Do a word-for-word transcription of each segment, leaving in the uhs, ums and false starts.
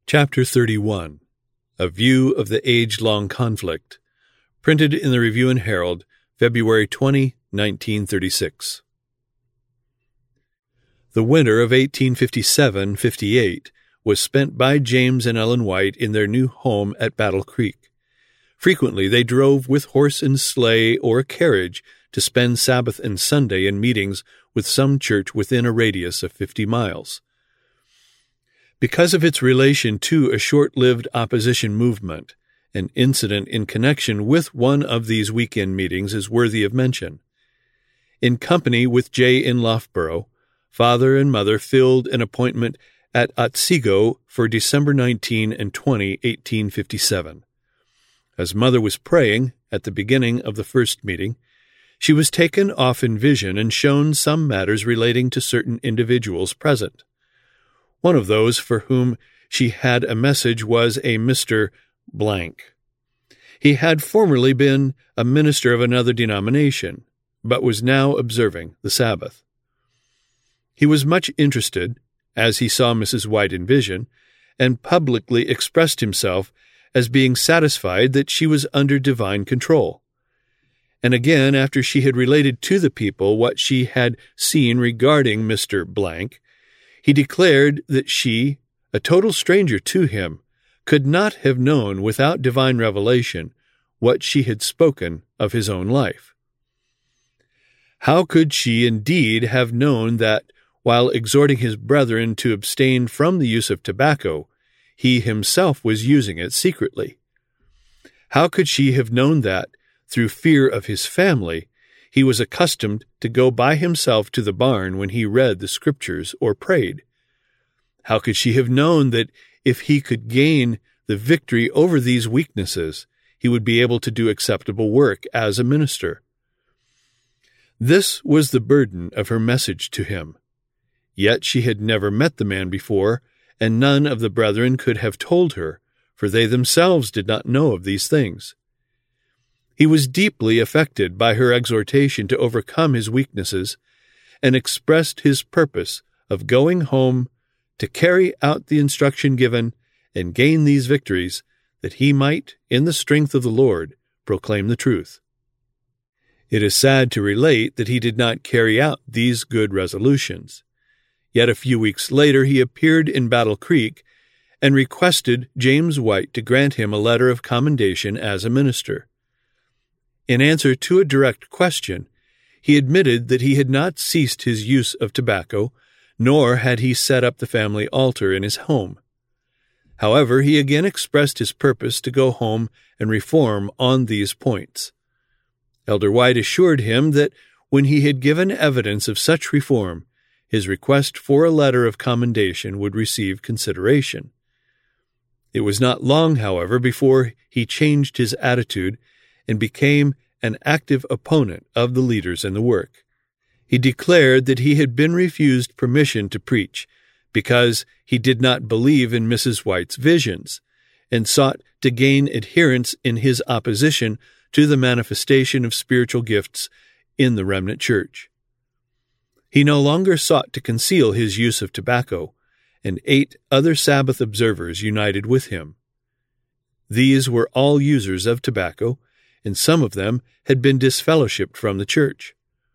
Chapter thirty-one. A View of the Age-Long Conflict. Printed in the Review and Herald, February twentieth, nineteen thirty-six. The winter of eighteen fifty-seven fifty-eight was spent by James and Ellen White in their new home at Battle Creek. Frequently they drove with horse and sleigh or carriage to spend Sabbath and Sunday in meetings with some church within a radius of fifty miles. Because of its relation to a short-lived opposition movement, an incident in connection with one of these weekend meetings is worthy of mention. In company with Jay in Loughborough, father and mother filled an appointment at Otsego for December nineteenth and twentieth, eighteen fifty-seven. As mother was praying at the beginning of the first meeting, she was taken off in vision and shown some matters relating to certain individuals present. One of those for whom she had a message was a Mister Blank. He had formerly been a minister of another denomination, but was now observing the Sabbath. He was much interested, as he saw Missus White in vision, and publicly expressed himself as being satisfied that she was under divine control. And again, after she had related to the people what she had seen regarding Mister Blank, he declared that she, a total stranger to him, could not have known without divine revelation what she had spoken of his own life. How could she indeed have known that, while exhorting his brethren to abstain from the use of tobacco, he himself was using it secretly? How could she have known that, through fear of his family, he was accustomed to go by himself to the barn when he read the Scriptures or prayed? How could she have known that if he could gain the victory over these weaknesses, he would be able to do acceptable work as a minister? This was the burden of her message to him. Yet she had never met the man before, and none of the brethren could have told her, for they themselves did not know of these things. He was deeply affected by her exhortation to overcome his weaknesses, and expressed his purpose of going home to carry out the instruction given and gain these victories, that he might, in the strength of the Lord, proclaim the truth. It is sad to relate that he did not carry out these good resolutions. Yet a few weeks later he appeared in Battle Creek and requested James White to grant him a letter of commendation as a minister. In answer to a direct question, he admitted that he had not ceased his use of tobacco, nor had he set up the family altar in his home. However, he again expressed his purpose to go home and reform on these points. Elder White assured him that when he had given evidence of such reform, his request for a letter of commendation would receive consideration. It was not long, however, before he changed his attitude and became an active opponent of the leaders in the work. He declared that he had been refused permission to preach because he did not believe in Missus White's visions, and sought to gain adherents in his opposition to the manifestation of spiritual gifts in the remnant church. He no longer sought to conceal his use of tobacco, and eight other Sabbath observers united with him. These were all users of tobacco, and some of them had been disfellowshipped from the church.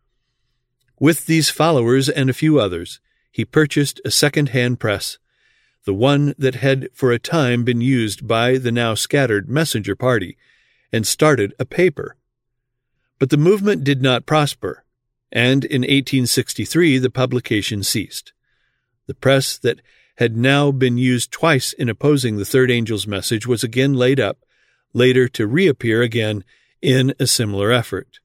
With these followers and a few others, he purchased a second-hand press, the one that had for a time been used by the now scattered messenger party, and started a paper. But the movement did not prosper, and in eighteen sixty-three the publication ceased. The press that had now been used twice in opposing the third angel's message was again laid up, later to reappear again in a similar effort.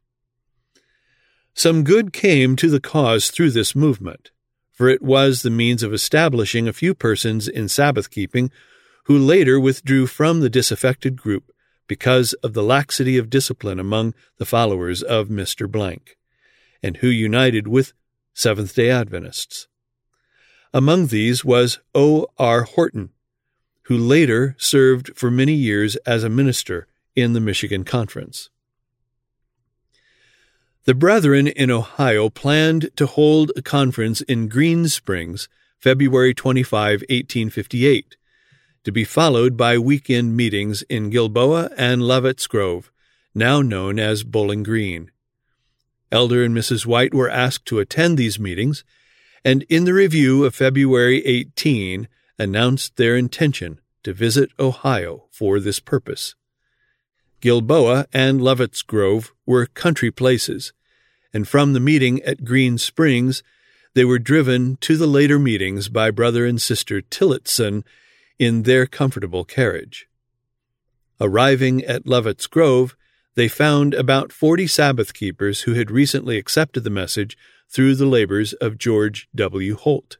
Some good came to the cause through this movement, for it was the means of establishing a few persons in Sabbath-keeping who later withdrew from the disaffected group because of the laxity of discipline among the followers of Mister Blank, and who united with Seventh-day Adventists. Among these was O R Horton, who later served for many years as a minister in the Michigan Conference. The brethren in Ohio planned to hold a conference in Green Springs, February twenty-fifth, eighteen fifty-eight, to be followed by weekend meetings in Gilboa and Lovett's Grove, now known as Bowling Green. Elder and Missus White were asked to attend these meetings, and in the review of February eighteenth announced their intention to visit Ohio for this purpose. Gilboa and Lovett's Grove were country places, and from the meeting at Green Springs, they were driven to the later meetings by Brother and Sister Tillotson in their comfortable carriage. Arriving at Lovett's Grove, they found about forty Sabbath keepers who had recently accepted the message through the labors of George W. Holt.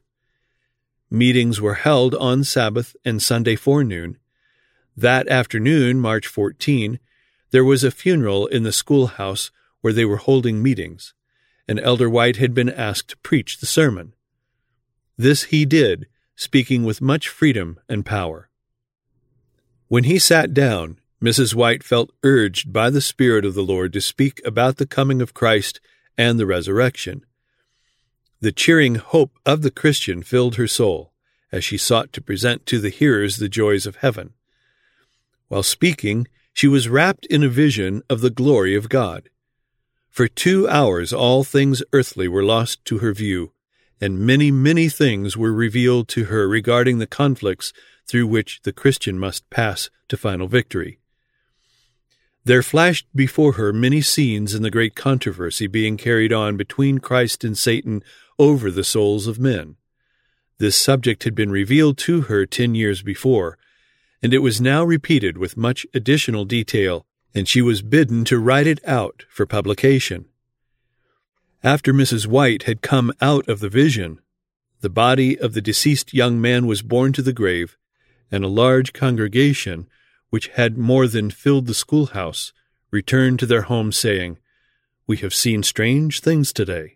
Meetings were held on Sabbath and Sunday forenoon. That afternoon, March fourteenth, there was a funeral in the schoolhouse where they were holding meetings, and Elder White had been asked to preach the sermon. This he did, speaking with much freedom and power. When he sat down, Missus White felt urged by the Spirit of the Lord to speak about the coming of Christ and the resurrection. The cheering hope of the Christian filled her soul as she sought to present to the hearers the joys of heaven. While speaking, she was wrapped in a vision of the glory of God. For two hours all things earthly were lost to her view, and many, many things were revealed to her regarding the conflicts through which the Christian must pass to final victory. There flashed before her many scenes in the great controversy being carried on between Christ and Satan over the souls of men. This subject had been revealed to her ten years before, and it was now repeated with much additional detail, and she was bidden to write it out for publication. After Missus White had come out of the vision, the body of the deceased young man was borne to the grave, and a large congregation, which had more than filled the schoolhouse, returned to their homes, saying, "We have seen strange things today."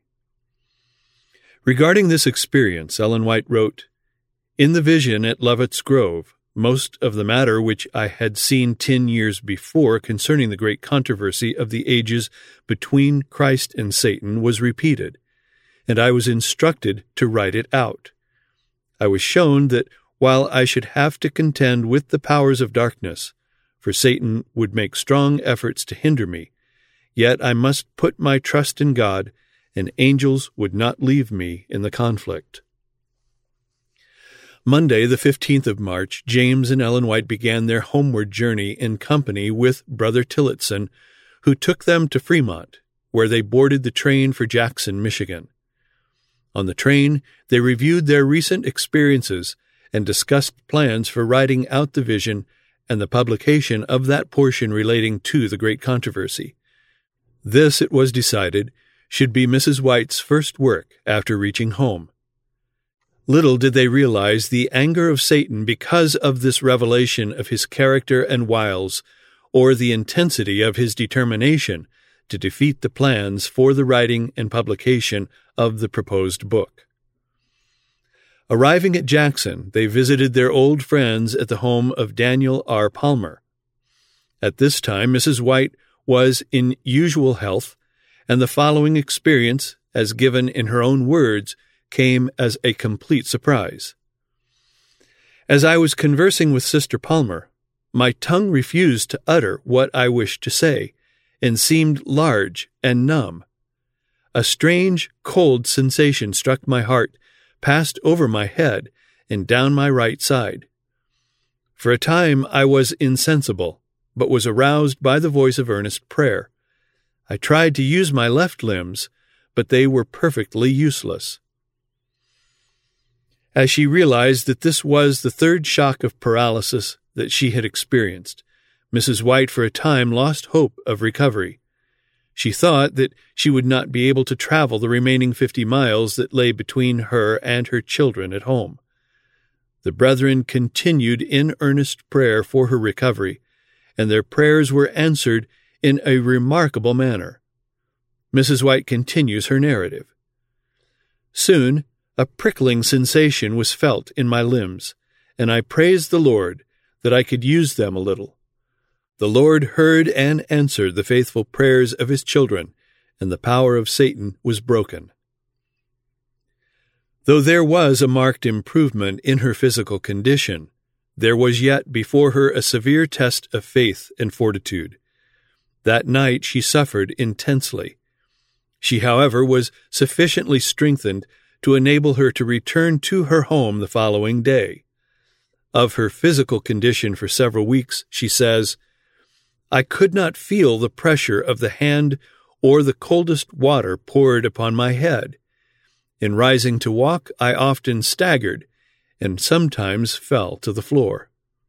Regarding this experience, Ellen White wrote, "In the vision at Lovett's Grove, most of the matter which I had seen ten years before concerning the great controversy of the ages between Christ and Satan was repeated, and I was instructed to write it out. I was shown that while I should have to contend with the powers of darkness, for Satan would make strong efforts to hinder me, yet I must put my trust in God, and angels would not leave me in the conflict." Monday, the fifteenth of March, James and Ellen White began their homeward journey in company with Brother Tillotson, who took them to Fremont, where they boarded the train for Jackson, Michigan. On the train, they reviewed their recent experiences and discussed plans for writing out the vision and the publication of that portion relating to the great controversy. This, it was decided, should be Missus White's first work after reaching home. Little did they realize the anger of Satan because of this revelation of his character and wiles, or the intensity of his determination to defeat the plans for the writing and publication of the proposed book. Arriving at Jackson, they visited their old friends at the home of Daniel R. Palmer. At this time, Missus White was in usual health, and the following experience, as given in her own words, came as a complete surprise. As I was conversing with Sister Palmer, my tongue refused to utter what I wished to say, and seemed large and numb. A strange, cold sensation struck my heart, passed over my head, and down my right side. For a time I was insensible, but was aroused by the voice of earnest prayer. I tried to use my left limbs, but they were perfectly useless. As she realized that this was the third shock of paralysis that she had experienced, Missus White for a time lost hope of recovery. She thought that she would not be able to travel the remaining fifty miles that lay between her and her children at home. The brethren continued in earnest prayer for her recovery, and their prayers were answered in a remarkable manner. Missus White continues her narrative. Soon, a prickling sensation was felt in my limbs, and I praised the Lord that I could use them a little. The Lord heard and answered the faithful prayers of his children, and the power of Satan was broken. Though there was a marked improvement in her physical condition, there was yet before her a severe test of faith and fortitude. That night she suffered intensely. She, however, was sufficiently strengthened to enable her to return to her home the following day. Of her physical condition for several weeks, she says, "I could not feel the pressure of the hand or the coldest water poured upon my head. In rising to walk, I often staggered, and sometimes fell to the floor."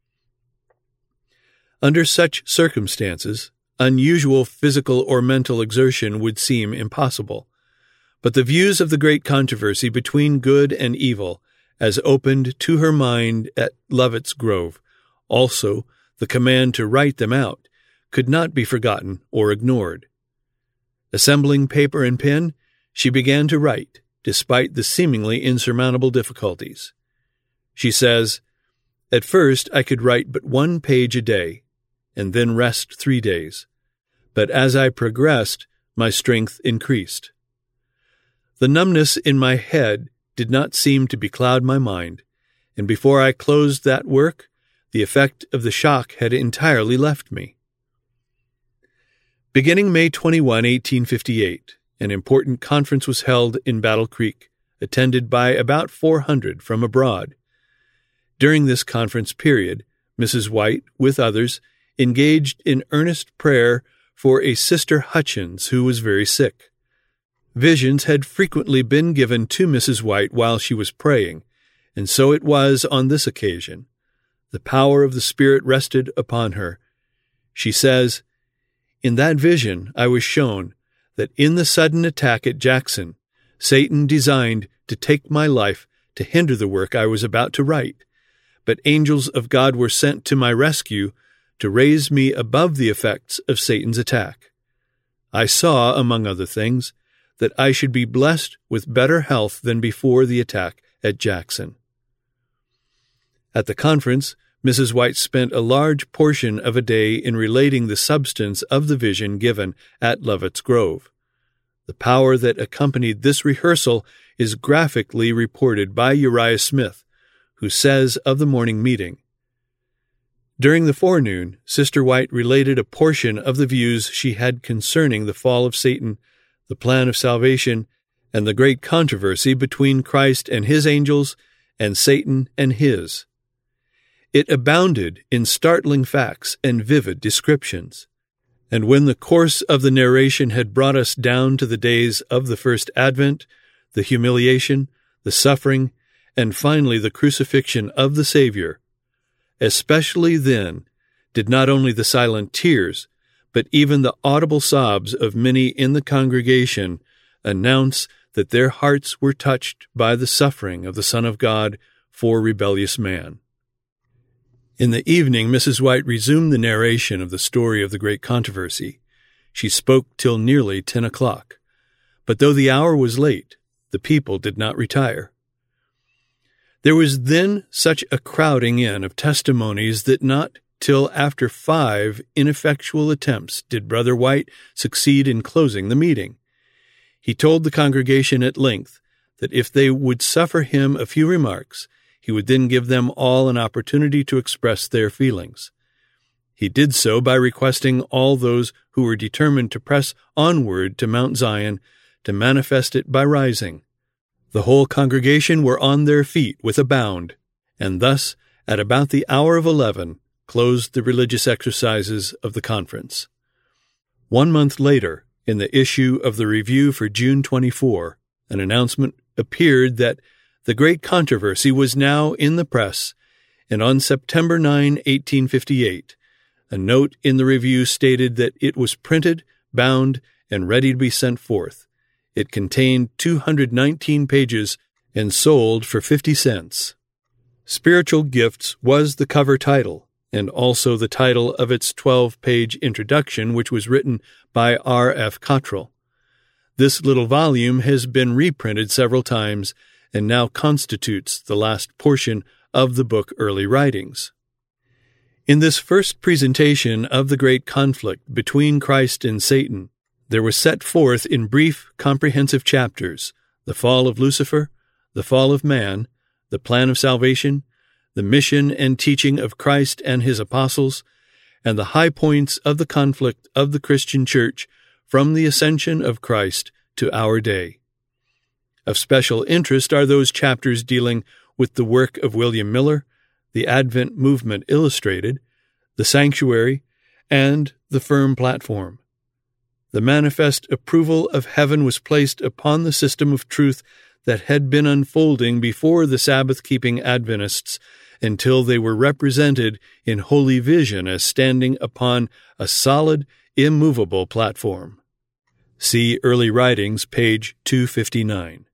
Under such circumstances, unusual physical or mental exertion would seem impossible. But the views of the great controversy between good and evil, as opened to her mind at Lovett's Grove, also the command to write them out, could not be forgotten or ignored. Assembling paper and pen, she began to write, despite the seemingly insurmountable difficulties. She says, "At first I could write but one page a day, and then rest three days. But as I progressed, my strength increased. The numbness in my head did not seem to becloud my mind, and before I closed that work, the effect of the shock had entirely left me." Beginning May twenty-first, eighteen fifty-eight, an important conference was held in Battle Creek, attended by about four hundred from abroad. During this conference period, Missus White, with others, engaged in earnest prayer for a Sister Hutchins who was very sick. Visions had frequently been given to Missus White while she was praying, and so it was on this occasion. The power of the Spirit rested upon her. She says, "In that vision I was shown that in the sudden attack at Jackson, Satan designed to take my life to hinder the work I was about to write, but angels of God were sent to my rescue to raise me above the effects of Satan's attack. I saw, among other things, that I should be blessed with better health than before the attack at Jackson." At the conference, Missus White spent a large portion of a day in relating the substance of the vision given at Lovett's Grove. The power that accompanied this rehearsal is graphically reported by Uriah Smith, who says of the morning meeting, "During the forenoon, Sister White related a portion of the views she had concerning the fall of Satan, the plan of salvation, and the great controversy between Christ and his angels and Satan and his. It abounded in startling facts and vivid descriptions. And when the course of the narration had brought us down to the days of the first Advent, the humiliation, the suffering, and finally the crucifixion of the Savior, especially then did not only the silent tears, but even the audible sobs of many in the congregation announce that their hearts were touched by the suffering of the Son of God for rebellious man." In the evening, Missus White resumed the narration of the story of the great controversy. She spoke till nearly ten o'clock. But though the hour was late, the people did not retire. There was then such a crowding in of testimonies that not till after five ineffectual attempts did Brother White succeed in closing the meeting. He told the congregation at length that if they would suffer him a few remarks, he would then give them all an opportunity to express their feelings. He did so by requesting all those who were determined to press onward to Mount Zion to manifest it by rising. The whole congregation were on their feet with a bound, and thus, at about the hour of eleven, closed the religious exercises of the conference. One month later, in the issue of the Review for June twenty-fourth, an announcement appeared that the great controversy was now in the press, and on September ninth, eighteen fifty-eight, a note in the Review stated that it was printed, bound, and ready to be sent forth. It contained two hundred nineteen pages and sold for fifty cents. Spiritual Gifts was the cover title, and also the title of its twelve-page introduction, which was written by R F Cottrell. This little volume has been reprinted several times and now constitutes the last portion of the book Early Writings. In this first presentation of the great conflict between Christ and Satan, there was set forth in brief, comprehensive chapters the fall of Lucifer, the fall of man, the plan of salvation, the mission and teaching of Christ and his apostles, and the high points of the conflict of the Christian Church from the ascension of Christ to our day. Of special interest are those chapters dealing with the work of William Miller, the Advent Movement Illustrated, the Sanctuary, and the Firm Platform. The manifest approval of heaven was placed upon the system of truth that had been unfolding before the Sabbath-keeping Adventists until they were represented in holy vision as standing upon a solid, immovable platform. See Early Writings, page two fifty-nine.